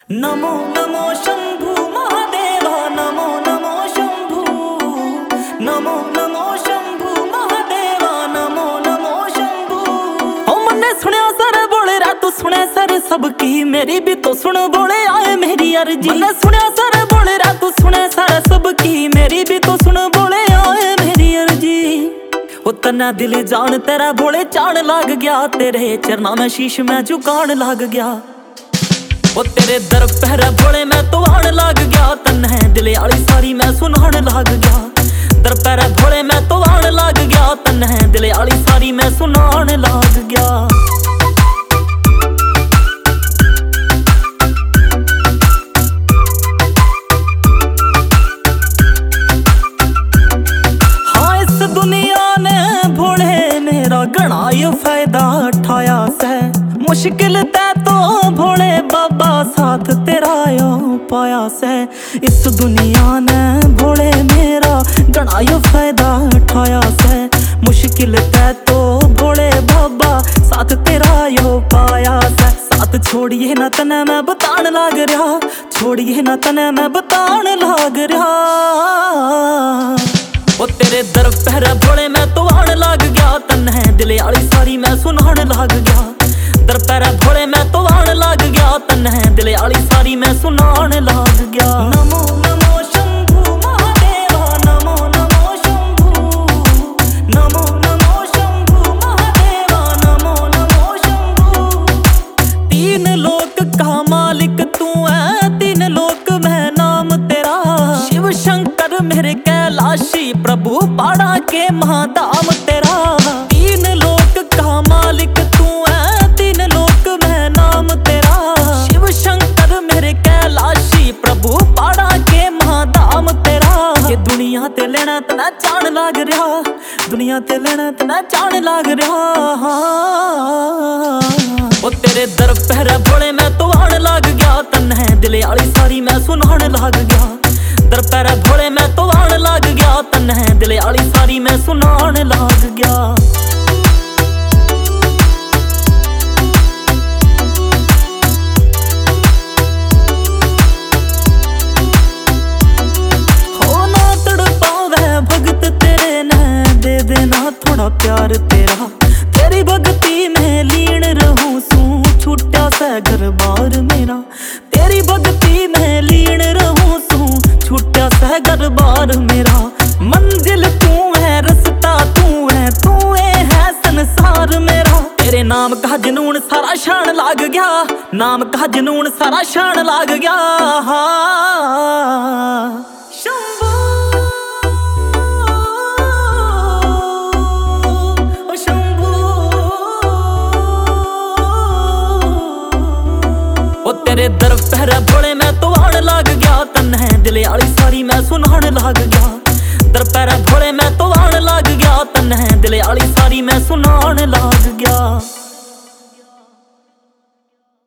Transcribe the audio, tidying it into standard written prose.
नमो नमो शंभु महादेवा, नमो नमो शंभु, नमो नमो शंभु महादेवा, नमो नमो शंभु। ओ मन्ने सुनिया सर बोले रा तू सुने सर सबकी, मेरी भी तो सुन बोले आए मेरी अर्जी। मन्ने सुनिया सर बोले रा तू सुने सर सबकी, मेरी भी तो सुन बोले आए मेरी अर्जी। ओ तना दिल जान तेरा बोले चाण लाग गया, तेरे चरणा में शीश में झुकान लाग गया। ओ तेरे दर पहर भोले मैं तो आन लाग गया, तन्ने दिल आली सारी मैं सुनान लाग गया। दर पहर भोले मैं तो आन लाग गया, तन्ने दिल आली सारी मैं सुनान लाग गया। हाँ इस दुनिया ने भोले मेरा घना ही फायदा उठाया से, मुश्किल तै तो भोले बाबा साथ तेरा यो पाया से। इस दुनिया ने भोले मेरा घना यो फायदा उठाया से, मुश्किल तै तो भोले बाबा साथ तेरा यो पाया से। साथ छोड़िए ना तने मैं बतान लाग रहा, छोड़िए ना तने मैं बतान लाग रहा। ओ तेरे दर पहर भोले मैं तो आन लाग गया, तन्ने दिल आली सारी मैं सुनान लाग गया। दर पहर भोले मैं तो आन लाग गया, तन्ने दिल आली सारी मैं सुनान लाग गया। नमो नमो शंभु महादेवा, नमो नमो शंभु, नमो नमो शंभु महादेवा, नमो नमो शंभु। तीन लोक का मालिक तू है, तीन लोक में नाम तेरा। शिव शंकर मेरे कैलाशी प्रभु पाड़ा के महाधाम तेरा। तीन लोक का मालिक तू है, तीन लोक में नाम तेरा। शिव शंकर मेरे कैलाशी प्रभु पाड़ा के महाधाम तेरा। ये दुनिया ते लेना तना चाण लाग रहा, दुनिया ते लेना तना चाण लाग रहा। ओ तेरे दर पहर भोले मैं तो आन लाग गया, तन्ने दिल आली सारी मैं सुनान लाग गया। दर पहर भोले मैं तो आन लाग गया, तन्ने दिल आली सारी मैं सुनान लाग गया। थोड़ा प्यार तेरा, तेरी भक्ति में लीन रहूं सू, छूटा सा घर बार मेरा। तेरी भक्ति में लीन रहूं सू, छूटा सा घर बार मेरा। मंजिल तू है, रास्ता तू है, तू है संसार मेरा। तेरे नाम का जुनून सारा शान लाग गया, नाम का जुनून सारा शान लाग गया। ओ तेरे दर पहर भोले मैं तो आन लाग गया, तन्ने दिल आली सारी मैं सुनान लाग गया। दर पहर भोले मैं तो आन लाग गया, तन्ने दिल आली सारी मैं सुनान लाग गया।